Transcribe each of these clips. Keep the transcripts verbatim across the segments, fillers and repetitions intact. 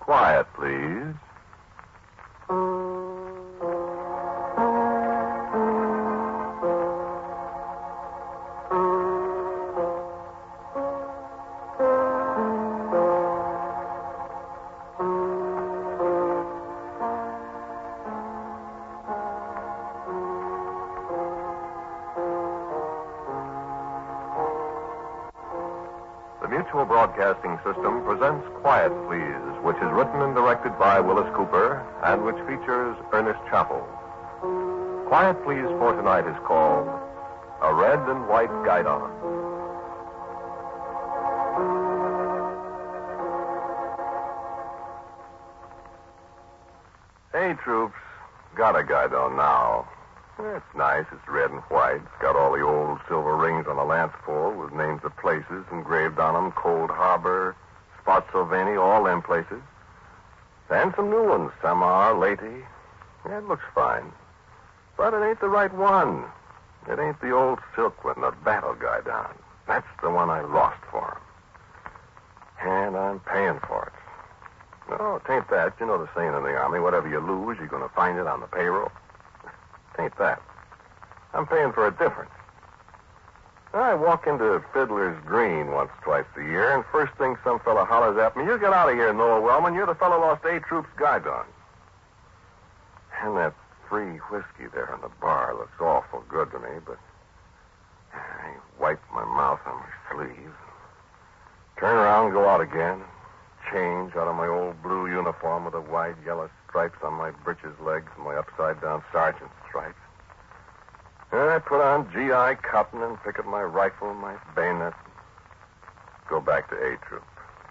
Quiet, please. The Mutual Broadcasting System presents Quiet, Please, which is written and directed by Willis Cooper and which features Ernest Chappell. Quiet, Please for tonight is called A Red and White Guidon. Hey, troops, got a guidon now. It's nice. It's red and white. It's got all the old silver rings on the lance pole with names of places engraved on them. Cold Harbor, Spotsylvania, all them places. And some new ones. Samar, Leyte. Yeah, it looks fine. But it ain't the right one. It ain't the old silk one, the battle guidon. That's the one I lost for him. And I'm paying for it. No, it ain't that. You know the saying in the Army, whatever you lose, you're going to find it on the payroll. Ain't that. I'm paying for a difference. I walk into Fiddler's Green once, twice a year, and first thing some fella hollers at me, "You get out of here, Noah Wellman. You're the fellow lost A Troop's guidon." And that free whiskey there in the bar looks awful good to me, but I wipe my mouth on my sleeve, turn around and go out again, change out of my old blue uniform with the wide yellow stripes on my breeches legs and my upside-down sergeant's stripes. And I put on G I cotton and pick up my rifle and my bayonet. Go back to A Troop.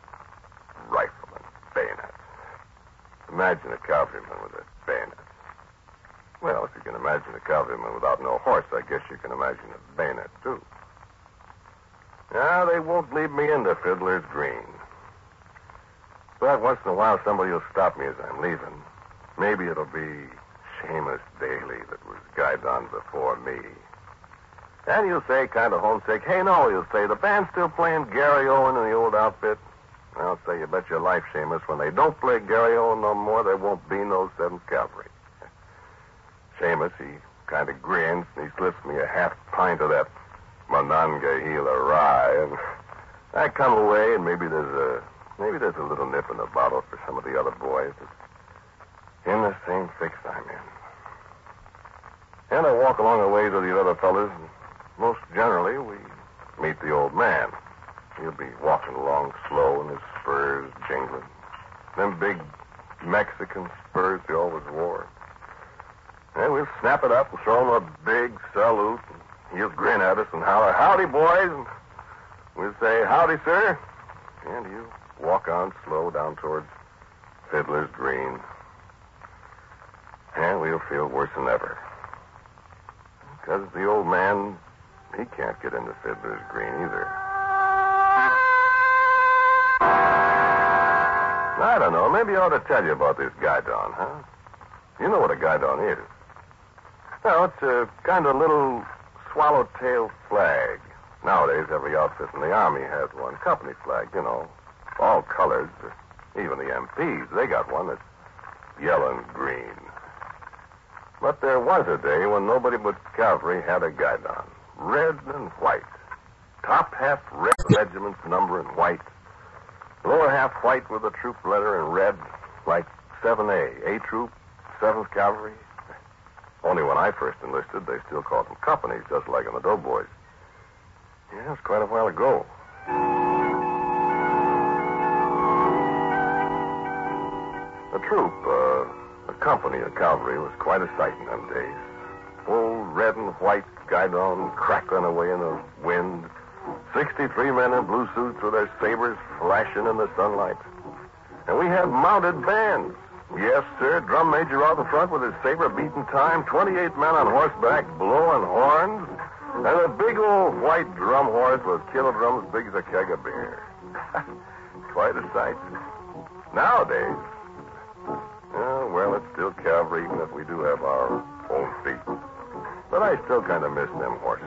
Rifle and bayonet. Imagine a cavalryman with a bayonet. Well, if you can imagine a cavalryman without no horse, I guess you can imagine a bayonet, too. Now, they won't lead me into Fiddler's Green. But once in a while, somebody will stop me as I'm leaving. Maybe it'll be Seamus Daly that was guidon before me. And he'll say, kind of homesick, "Hey, no," he'll say, "the band's still playing Gary Owen in the old outfit." I'll say, "You bet your life, Seamus, when they don't play Gary Owen no more, there won't be no seventh Cavalry." Seamus, he kind of grins, and he slips me a half pint of that Monongahela rye, and I come away, and maybe there's a maybe there's a little nip in the bottle for some of the other boys that's in the same fix I'm in. And I walk along the ways of the other fellas, and most generally we meet the old man. He'll be walking along slow and his spurs jingling. Them big Mexican spurs he always wore. And we'll snap it up and throw him a big salute, and he'll grin at us and holler, "Howdy, boys." And we'll say, "Howdy, sir." And he'll walk on slow down towards Fiddler's Green. And we'll feel worse than ever. Because the old man, he can't get into Fiddler's Green either. I don't know. Maybe I ought to tell you about this guidon, huh? You know what a guidon is. Well, it's a kind of little swallowtail flag. Nowadays, every outfit in the Army has one. Company flag, you know. All colors. Even the M Ps, they got one that's yellow and green. But there was a day when nobody but cavalry had a guidon. Red and white. Top half red, regiment's number in white. Lower half white with the troop letter in red, like seven A. A Troop, seventh Cavalry. Only when I first enlisted, they still called them companies, just like in the Doughboys. Yeah, it was quite a while ago. A troop, uh, a company of cavalry was quite a sight in them days. Full red and white guidon crackling away in the wind. Sixty-three men in blue suits with their sabers flashing in the sunlight. And we had mounted bands. Yes, sir, drum major out in front with his saber beating time. Twenty-eight men on horseback blowing horns. And a big old white drum horse with kettle drums as big as a keg of beer. Quite a sight. Nowadays, uh, well, it's still cavalry, even if we do have our own feet. But I still kind of miss them horses.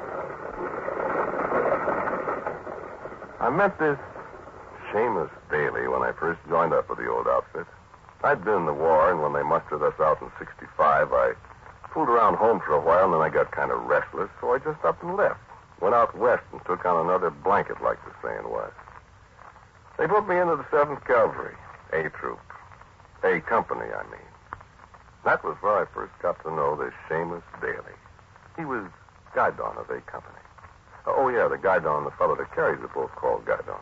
I met this Seamus Daly differently when I first joined up with the old outfit. I'd been in the war, and when they mustered us out in sixty-five, I fooled around home for a while, and then I got kind of restless, so I just up and left. Went out west and took on another blanket, like the saying was. They put me into the seventh Cavalry, A Troop. A Company, I mean. That was where I first got to know this Seamus Daly. He was Guidon of A Company. Oh, yeah, the Guidon, the fellow that carries it, both called Guidon.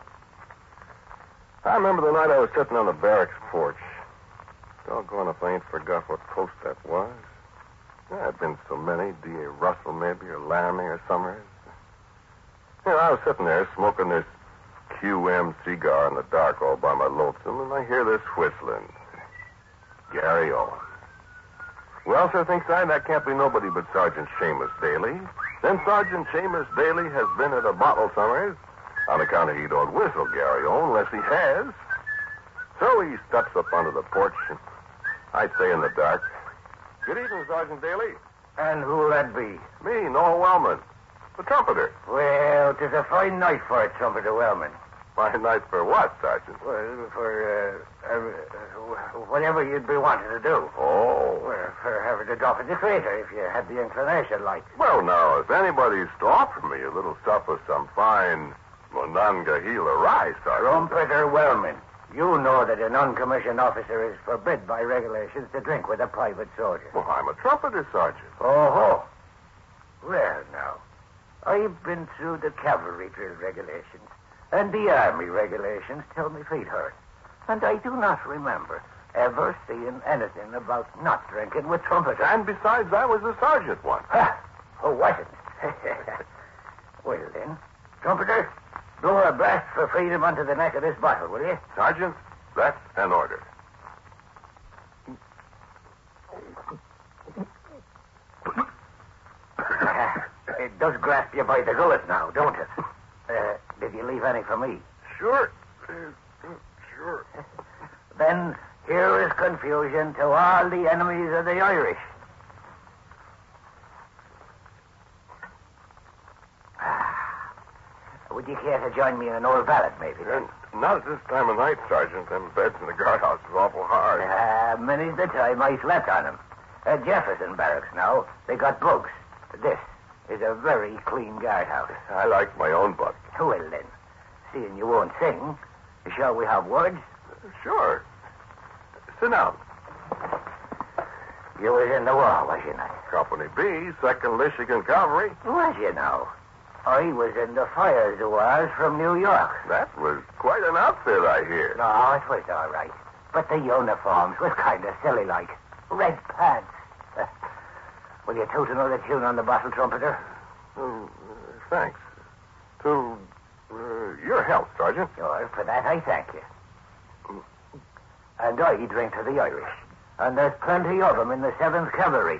I remember the night I was sitting on the barracks porch. Doggone if I ain't forgot what post that was. There had been so many, D A Russell maybe, or Laramie, or Summers. You know, I was sitting there smoking this Q M cigar in the dark all by my lonesome, and I hear this whistling. Gary Owen. Well, sir, thinks I, that can't be nobody but Sergeant Seamus Daly. Then Sergeant Seamus Daly has been at a bottle Summers on account of he don't whistle Gary Owen unless he has. So he steps up onto the porch, and I'd say in the dark, "Good evening, Sergeant Daly." And who'll that be? Me, Noah Wellman, the trumpeter. Well, 'tis a fine night for a trumpeter, Wellman. Fine night for what, Sergeant? Well, for, uh, uh, whatever you'd be wanting to do. Oh. Well, for having to drop at the crater, if you had the inclination, like. Well, now, if anybody's to offer me a little stuff with some fine Monongahela rye, Sergeant. Trumpeter Wellman, you know that a non-commissioned officer is forbid by regulations to drink with a private soldier. Well, I'm a trumpeter, Sergeant. Oh-ho. Well, now, I've been through the cavalry drill regulations, and the army regulations till my feet hurt. And I do not remember ever seeing anything about not drinking with trumpeters. And besides, I was a sergeant once. Ha! Who wasn't? Well, then, trumpeter, blow a blast for freedom onto the neck of this bottle, will you? Sergeant, that's an order. It does grasp you by the gullet now, don't it? Uh, did you leave any for me? Sure. Uh, sure. Then here is confusion to all the enemies of the Irish. Would you care to join me in an old ballad, maybe? And not at this time of night, Sergeant. Them beds in the guardhouse is awful hard. Uh, many's the time I slept on them. At Jefferson Barracks now, they got bugs. This is a very clean guardhouse. I like my own butt. Well, then, seeing you won't sing, shall we have words? Sure. Sit down. You was in the war, was you not? Company B, second Michigan Cavalry. Was you now? I was in the fire Zouaves from New York. That was quite an outfit, I hear. No, it was all right. But the uniforms was kind of silly like. Red pants. Will you toot another tune on the bottle, trumpeter? Oh, uh, thanks. To uh, your health, Sergeant. Oh, for that I thank you. And I drink to the Irish. And there's plenty of them in the seventh Cavalry.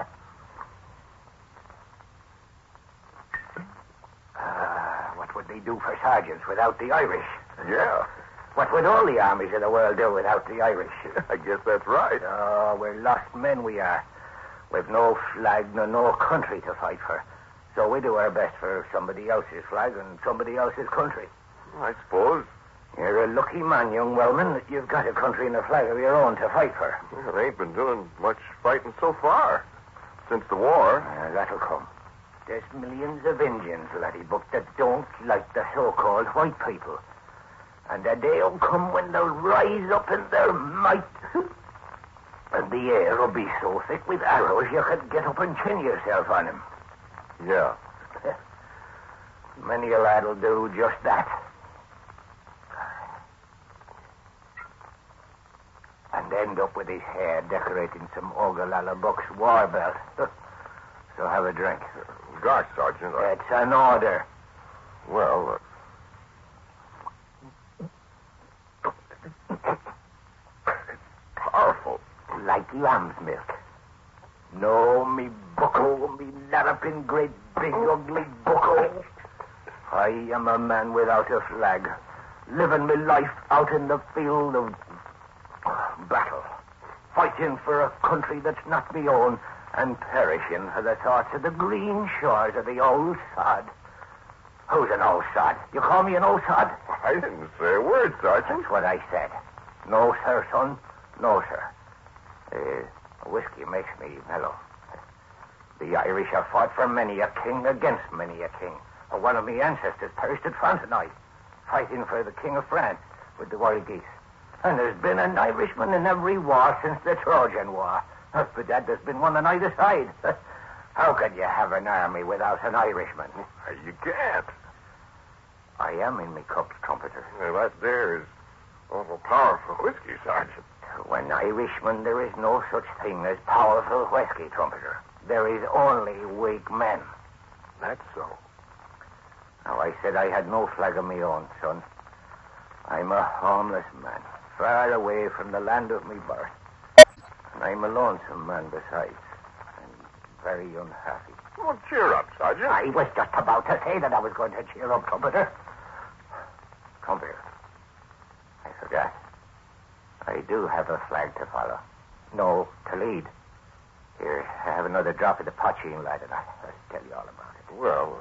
uh, what would they do for sergeants without the Irish? Yeah. What would all the armies of the world do without the Irish? I guess that's right. Oh, we're lost men, we are. We've no flag nor no country to fight for. So we do our best for somebody else's flag and somebody else's country. I suppose. You're a lucky man, young Wellman, that you've got a country and a flag of your own to fight for. Well, they ain't been doing much fighting so far. Since the war. Uh, that'll come. There's millions of Indians, laddie, but that don't like the so-called white people. And a day'll come when they'll rise up in their might. And the air will be so thick with arrows you could get up and chin yourself on him. Yeah. Many a lad'll do just that. And end up with his hair decorating some Ogallala Buck's war belt. So have a drink. Gosh, Sergeant. I... It's an order. Well, uh... it's powerful. Like lamb's milk. No, me bucko, me larrapin great big ugly bucko. I am a man without a flag, living my life out in the field of battle, fighting for a country that's not my own, and perishing for the thoughts of the green shores of the old sod. Who's an old sod? You call me an old sod? I didn't say a word, Sergeant. That's what I said. No, sir, son. No, sir. Uh, whiskey makes me mellow. The Irish have fought for many a king against many a king. One of my ancestors perished at Fontenoy, fighting for the King of France with the wild geese. And there's been an Irishman in every war since the Trojan War. But that there's been one on either side. How could you have an army without an Irishman? You can't. I am in me cups, trumpeter. Well, that there is awful powerful whiskey, Sergeant. To an Irishman, there is no such thing as powerful whiskey, trumpeter. There is only weak men. That's so. Now, I said I had no flag of my own, son. I'm a homeless man, far away from the land of my birth. And I'm a lonesome man besides, and very unhappy. Well, cheer up, Sergeant. I was just about to say that I was going to cheer up, trumpeter. Trumpeter, I forgot. I do have a flag to follow. No, to lead. Here, I have another drop of the poaching, lad, and I'll, I'll tell you all about it. Well,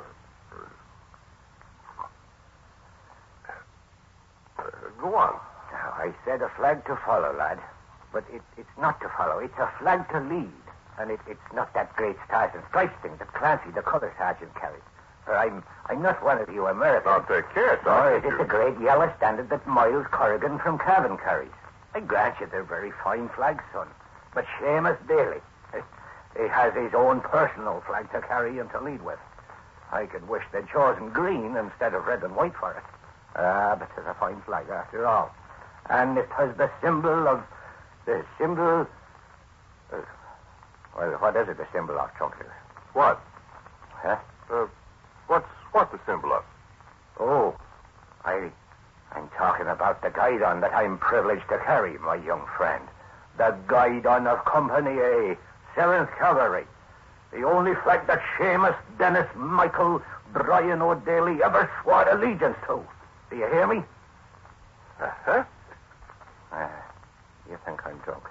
uh, uh, go on. Now, I said a flag to follow, lad. But it, it's not to follow. It's a flag to lead. And it, it's not that great stars and stripes thing that Clancy, the colour sergeant, carries. For I'm I'm not one of you Americans. I'll take care, Nor is Sergeant. it the great yellow standard that Miles Corrigan from Cavan carries. I grant you they're very fine flags, son. But Seamus Daly, he has his own personal flag to carry and to lead with. I could wish they'd chosen green instead of red and white for it. Ah, but it's a fine flag after all. And it has the symbol of... The symbol... Uh, well, what is it the symbol of, trumpeter? What? Huh? Uh, what's what the symbol of? Oh, I... I'm talking about the guidon that I'm privileged to carry, my young friend. The guidon of Company A, seventh Cavalry. The only flag that Seamus, Dennis, Michael, Brian O'Daly ever swore allegiance to. Do you hear me? Uh-huh. Uh, you think I'm drunk?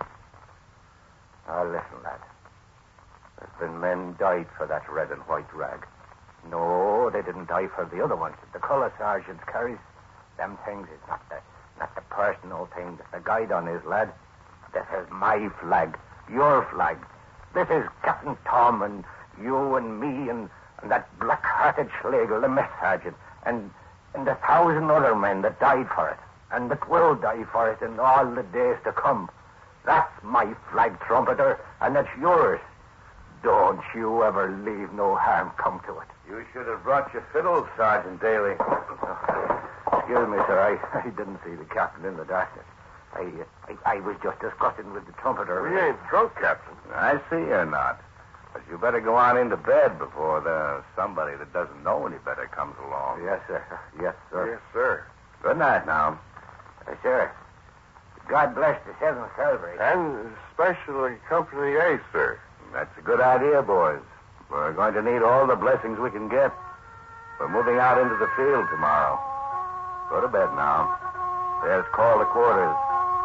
Oh, listen, lad. There's been men died for that red and white rag. No, they didn't die for the other ones that the colour sergeant carries. Them things is not the not the personal thing that the guidon is, lad. This is my flag, your flag. This is Captain Tom and you and me and, and that black-hearted Schlegel, the mess sergeant, and and a thousand other men that died for it, and that will die for it in all the days to come. That's my flag, trumpeter, and it's yours. Don't you ever leave no harm come to it. You should have brought your fiddle, Sergeant Daly. Excuse me, sir. I, I didn't see the captain in the darkness. I, uh, I I was just discussing with the trumpeter. We ain't drunk, Captain. I see you're not. But you better go on into bed before there's somebody that doesn't know any better comes along. Yes, sir. Yes, sir. Yes, sir. Good night now. Uh, sir. God bless the seventh Cavalry. And especially Company A, sir. That's a good idea, boys. We're going to need all the blessings we can get. We're moving out into the field tomorrow. Go to bed now. There's call to quarters.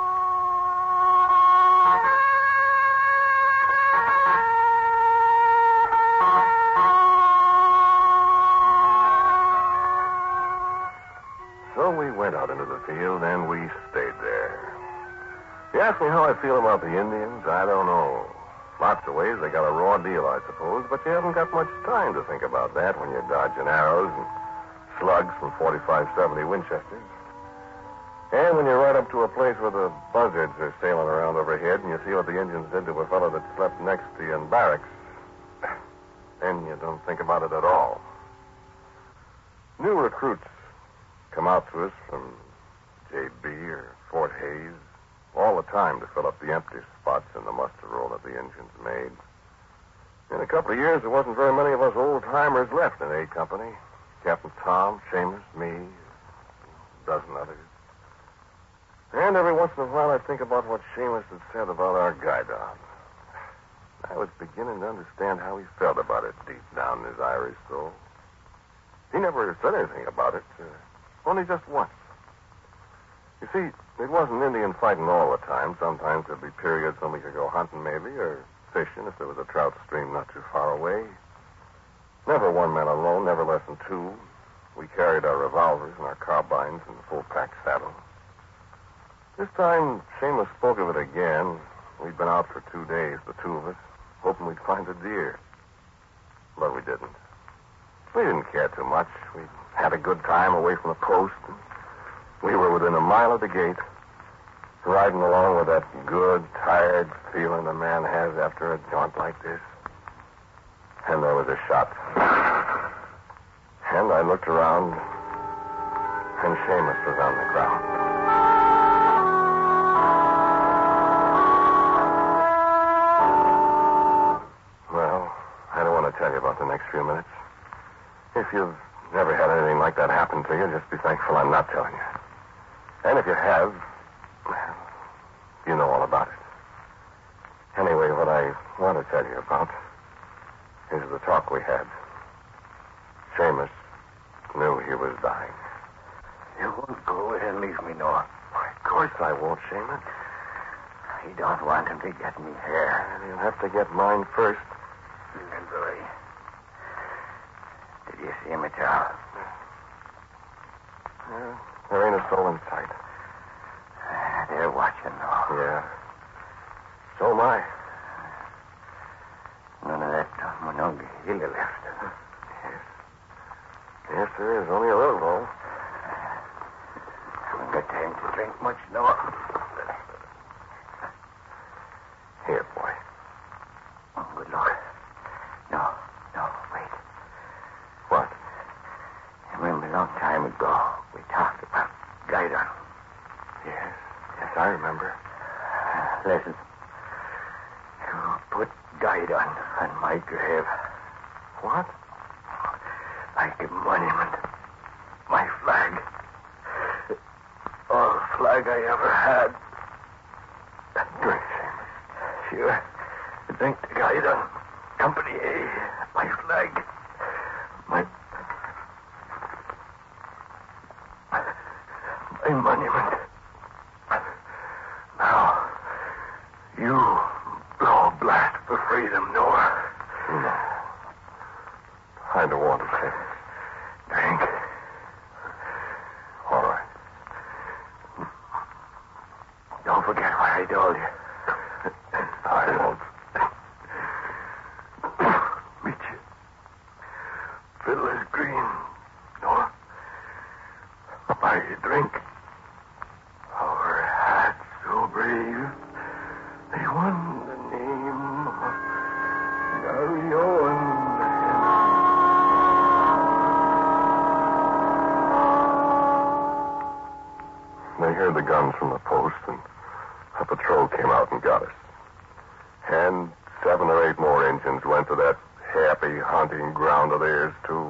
So we went out into the field, and we stayed there. You ask me how I feel about the Indians, I don't know. Lots of ways they got a raw deal, I suppose, but you haven't got much time to think about that when you're dodging arrows and slugs from forty-five seventy Winchesters. And when you're right up to a place where the buzzards are sailing around overhead and you see what the Indians did to a fellow that slept next to you in barracks, then you don't think about it at all. New recruits come out to us from J B or Fort Hays all the time to fill up the empty spots in the muster roll that the Indians made. In a couple of years, there wasn't very many of us old-timers left in A Company. Captain Tom, Seamus, me, a dozen others. And every once in a while, I think about what Seamus had said about our guidon. I was beginning to understand how he felt about it deep down in his Irish soul. He never said anything about it, uh, only just once. You see, it wasn't Indian fighting all the time. Sometimes there'd be periods when we could go hunting, maybe, or fishing if there was a trout stream not too far away. Never one man alone, never less than two. We carried our revolvers and our carbines in the full-pack saddle. This time, Seamus spoke of it again. We'd been out for two days, the two of us, hoping we'd find a deer. But we didn't. We didn't care too much. We had a good time away from the post. We were within a mile of the gate, riding along with that good, tired feeling a man has after a jaunt like this. And there was a shot. And I looked around, and Seamus was on the ground. Well, I don't want to tell you about the next few minutes. If you've never had anything like that happen to you, just be thankful I'm not telling you. And if you have, you know all about it. Anyway, what I want to tell you about is the talk we had. Seamus knew he was dying. You won't go away and leave me, Noah. Why, of course I won't, Seamus. I don't want him to get me here. And you'll have to get mine first. Lindley. Did you see him at all? Yeah, there ain't a soul in sight. Uh, they're watching, though. Yeah. So am I. None of that Monongahela left. Yes. Yes, there is. Only a little, though. Haven't got time to drink much, Noah. Here, boy. Oh, good luck. No, no, wait. What? I remember a long time ago, we talked about Guidon. Yes. Yes, I remember. Uh, listen. You put Guidon on my grave. What? Like a monument. My flag. All flag I ever had. Drink, Seamus. Sure. Drink the Guidon. Company A. My flag. My... My monument. Now, you blow a blast for freedom, Noah. No. I don't want to, Seamus. Drink. All right. Don't forget what I told you. I won't. Meet you. Fiddler's Green, Noah. Buy you a drink. Our hats so brave. They won the name of Galleon. They heard the guns from the post, and a patrol came out and got us. And seven or eight more engines went to that happy hunting ground of theirs, too.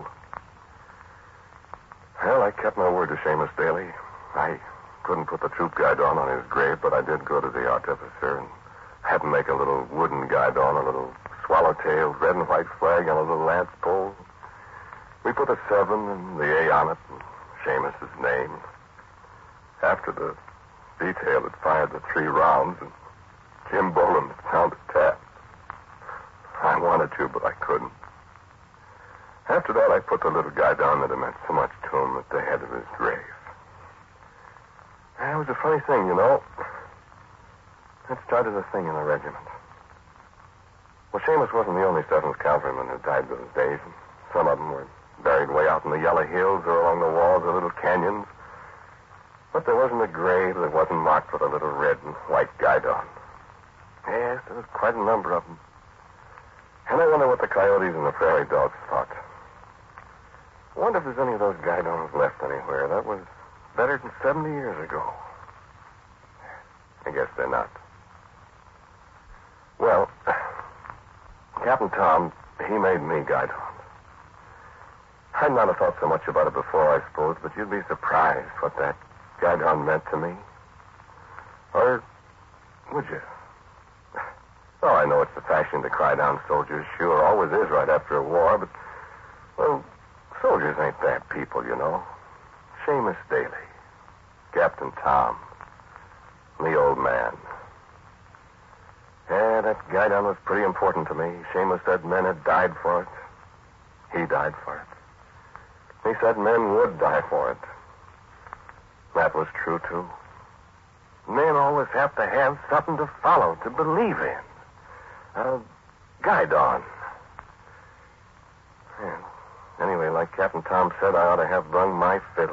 Well, I kept my word to Seamus Daly. I couldn't put the troop guidon on his grave, but I did go to the artificer and had him make a little wooden guidon, a little swallow-tailed red and white flag on a little lance pole. We put the seven and the A on it, and Seamus's name. After the detail had fired the three rounds, and Jim Boland sounded tap. I wanted to, but I couldn't. After that, I put the little guy down that had meant so much to him at the head of his grave. And it was a funny thing, you know. It started a thing in the regiment. Well, Seamus wasn't the only seventh Cavalryman who died those days. And some of them were buried way out in the yellow hills or along the walls of little canyons. But there wasn't a grave that wasn't marked with a little red and white guidon. Yes, there was quite a number of them. And I wonder what the coyotes and the prairie dogs thought. I wonder if there's any of those guidons left anywhere. That was better than seventy years ago. I guess they're not. Well, Captain Tom, he made me guidon. I'd not have thought so much about it before, I suppose, but you'd be surprised what that guidon meant to me. Or would you? Oh, I know it's the fashion to cry down soldiers. Sure, always is right after a war, but, well, soldiers ain't bad people, you know. Seamus Daly, Captain Tom, the old man. Yeah, that guidon was pretty important to me. Seamus said men had died for it. He died for it. He said men would die for it. That was true, too. Men always have to have something to follow, to believe in. A guidon. Yeah. Anyway, like Captain Tom said, I ought to have brung my fiddle.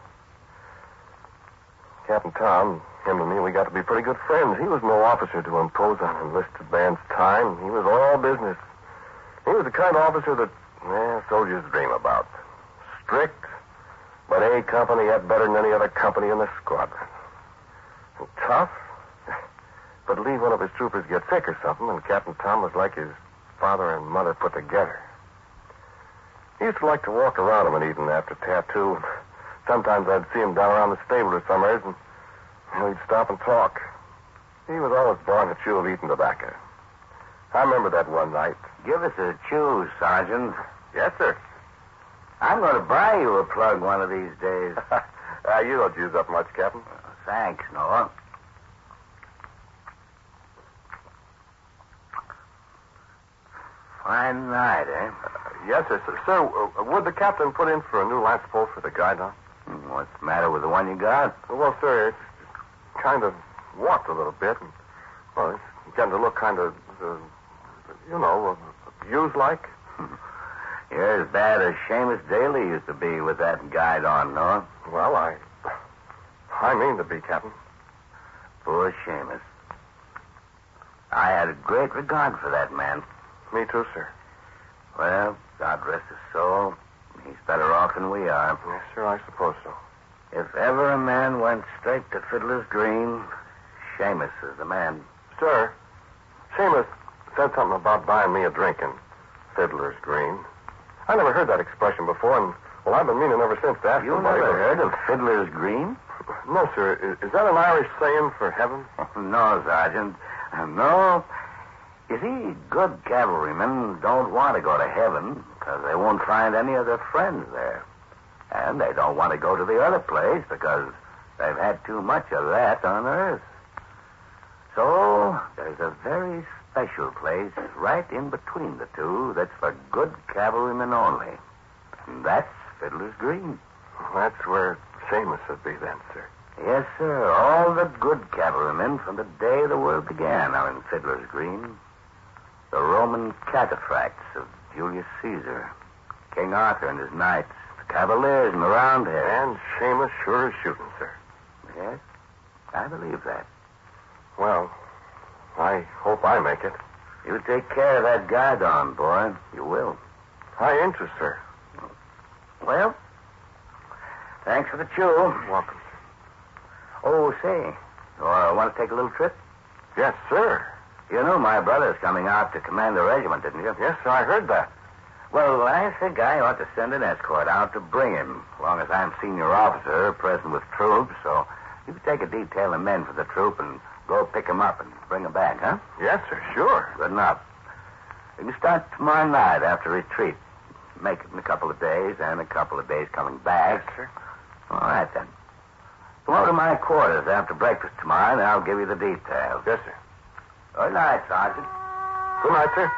Captain Tom, him and me, we got to be pretty good friends. He was no officer to impose on enlisted man's time. He was all business. He was the kind of officer that, eh, soldiers dream about. Strict, but A Company yet better than any other company in the squadron. And tough, but leave one of his troopers get sick or something, and Captain Tom was like his father and mother put together. He used to like to walk around him and eat after tattoo. Sometimes I'd see him down around the stable or somewhere, and you know, he'd stop and talk. He was always born to chew of eating tobacco. I remember that one night. Give us a chew, Sergeant. Yes, sir. I'm going to buy you a plug one of these days. uh, you don't use up much, Captain. Uh, thanks, Noah. Fine night, eh? Uh, yes, sir. Sir, sir uh, would the captain put in for a new lance pole for the guidon? Hmm, what's the matter with the one you got? Well, sir, it's kind of warped a little bit. And, well, it's getting to look kind of, uh, you know, uh, used-like. You're as bad as Seamus Daly used to be with that guidon, Noah. Well, I... I mean to be, Captain. Poor Seamus. I had a great regard for that man. Me too, sir. Well, God rest his soul. He's better off than we are. Yes, sir, I suppose so. If ever a man went straight to Fiddler's Green, Seamus is the man. Sir, Seamus said something about buying me a drink in Fiddler's Green. I never heard that expression before, and, well, I've been meaning ever since to ask You somebody. never heard of Fiddler's Green? No, sir. Is, is that an Irish saying for heaven? No, Sergeant. No. You see, good cavalrymen don't want to go to heaven because they won't find any of their friends there. And they don't want to go to the other place because they've had too much of that on earth. So there's a very special place right in between the two that's for good cavalrymen only. And that's Fiddler's Green. That's where Seamus would be then, sir. Yes, sir. All the good cavalrymen from the day the world began are in Fiddler's Green. The Roman cataphracts of Julius Caesar, King Arthur and his knights, the Cavaliers and the Roundheads. And Seamus sure is shooting, sir. Yes, I believe that. Well, I hope I make it. You take care of that guidon, boy. You will. High interest, sir. Well, thanks for the chew. Welcome, sir. Oh, say, you uh, want to take a little trip? Yes, sir. You knew my brother's coming out to command the regiment, didn't you? Yes, sir, I heard that. Well, I think I ought to send an escort out to bring him, as long as I'm senior officer present with troops, so you can take a detail of men for the troop and go pick him up and bring him back, huh? Yes, sir, sure. Good enough. You can start tomorrow night after retreat. Make it in a couple of days, and a couple of days coming back. Yes, sir. All right, then. Come over to my quarters after breakfast tomorrow, and I'll give you the details. Yes, sir. Good night, Sergeant. Good night, sir.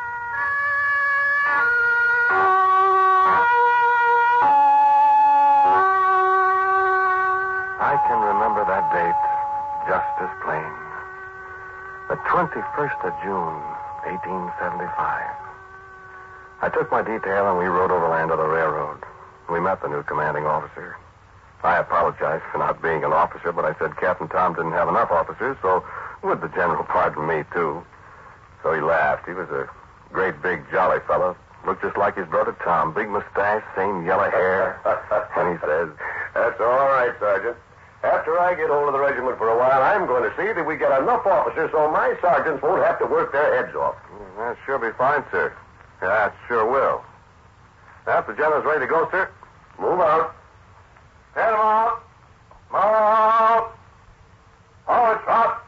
I can remember that date just as plain. The twenty-first of June, eighteen seventy-five. I took my detail and we rode overland to the railroad. We met the new commanding officer. I apologized for not being an officer, but I said Captain Tom didn't have enough officers, so would the general pardon me, too? So he laughed. He was a great big jolly fellow. Looked just like his brother Tom. Big mustache, same yellow hair. And he says, "That's all right, Sergeant. After I get hold of the regiment for a while, I'm going to see that we get enough officers so my sergeants won't have to work their heads off." "That sure be fine, sir." "Yeah, it sure will." "That's the general's ready to go, sir." Move out. Head him out. Mount. Forward, trot.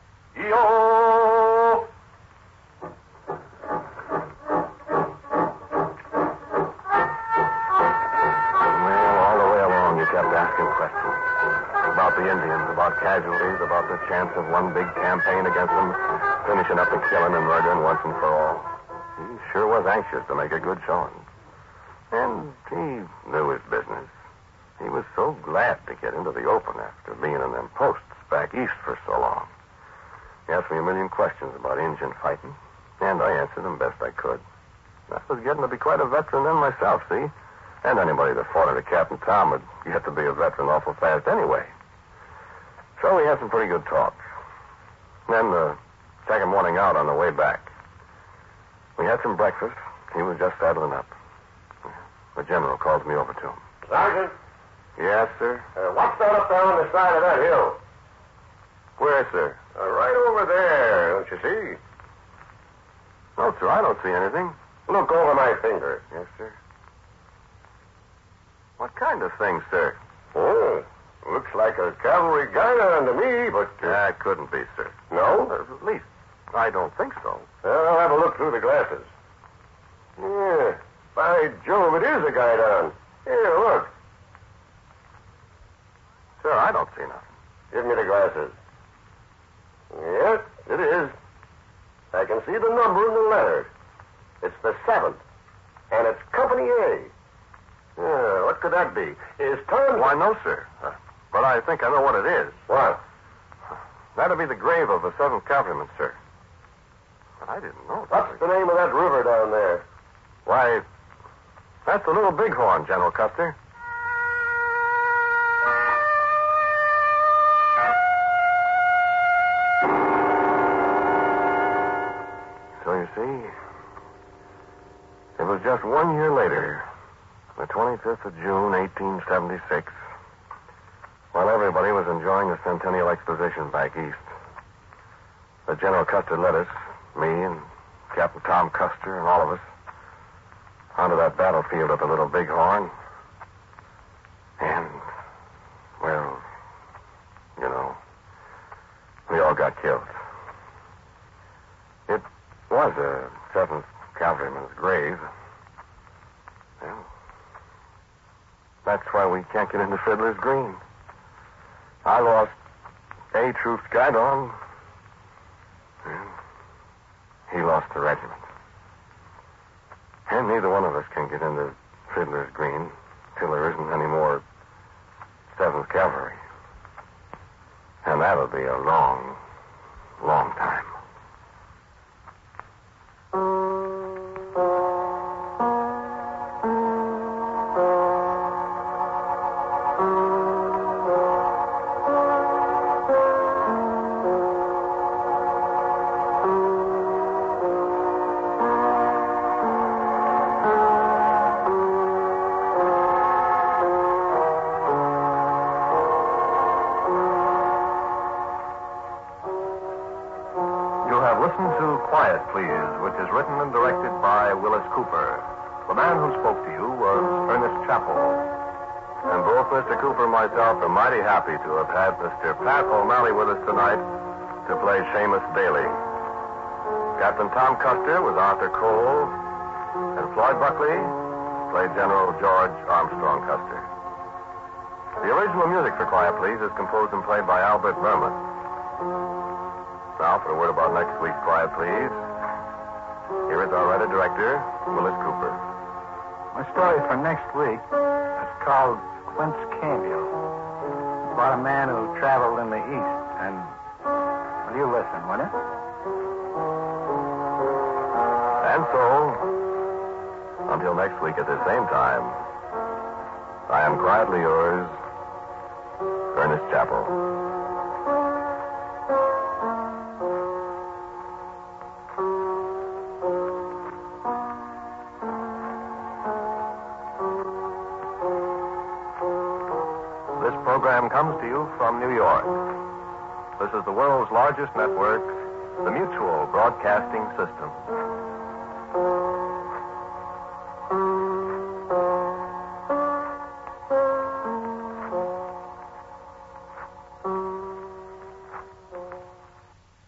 Yo. Well, all the way along, you kept asking questions. About the Indians, about casualties, about the chance of one big campaign against them, finishing up the killing and murdering once and for all. He sure was anxious to make a good showing. And he knew his business. He was so glad to get into the open after being in them posts back east for so long. He asked me a million questions about Injun fighting, and I answered them best I could. I was getting to be quite a veteran then myself, see? And anybody that fought under Captain Tom would get to be a veteran awful fast anyway. So we had some pretty good talk. Then the second morning out on the way back, we had some breakfast. He was just saddling up. The general calls me over to him. Sergeant? Yes, sir? Uh, what's that up there on the side of that hill? Where, sir? Uh, right over there, don't you see? No, sir, I don't see anything. Look over my finger. Yes, sir. What kind of thing, sir? Oh, looks like a cavalry guidon to me, but... Uh, That couldn't be, sir. no? Uh, at least, I don't think so. Well, I'll have a look through the glasses. Yeah, by Jove, it is a guidon. Here, look. Sir, I don't see nothing. Give me the glasses. Yes, it is. I can see the number in the letter. It's the seventh, and it's Company A. Yeah, what could that be? Is Tom... Why, no, sir. Uh, but I think I know what it is. What? That'll be the grave of the seventh Cavalryman, sir. But I didn't know. What's the name of that river down there? Why, that's the Little Bighorn, General Custer. So you see, it was just one year later, the twenty-fifth of June, eighteen seventy-six, while everybody was enjoying the Centennial Exposition back east. The General Custer led us, me and Captain Tom Custer and all of us, onto that battlefield at the Little Bighorn. And, well, you know, we all got killed. It was a seventh Cavalryman's grave. Well, that's why we can't get into Fiddler's Green. I lost A Troop's guidon. And he lost the regiment. And neither one of us can get into Fiddler's Green till there isn't any more seventh Cavalry. And that'll be a long, long time. Listen to Quiet, Please, which is written and directed by Willis Cooper. The man who spoke to you was Ernest Chappell. And both Mister Cooper and myself are mighty happy to have had Mister Pat O'Malley with us tonight to play Seamus Bailey. Captain Tom Custer was Arthur Cole, and Floyd Buckley played General George Armstrong Custer. The original music for Quiet, Please is composed and played by Albert Vermont. Now, for a word about next week's Quiet, Please, here is our writer-director, Willis Cooper. My story for next week is called Quince Cameo. It's about a man who traveled in the East. And, well, you listen, will you? And so, until next week at the same time, I am quietly yours, Ernest Chappell. This program comes to you from New York. This is the world's largest network, the Mutual Broadcasting System.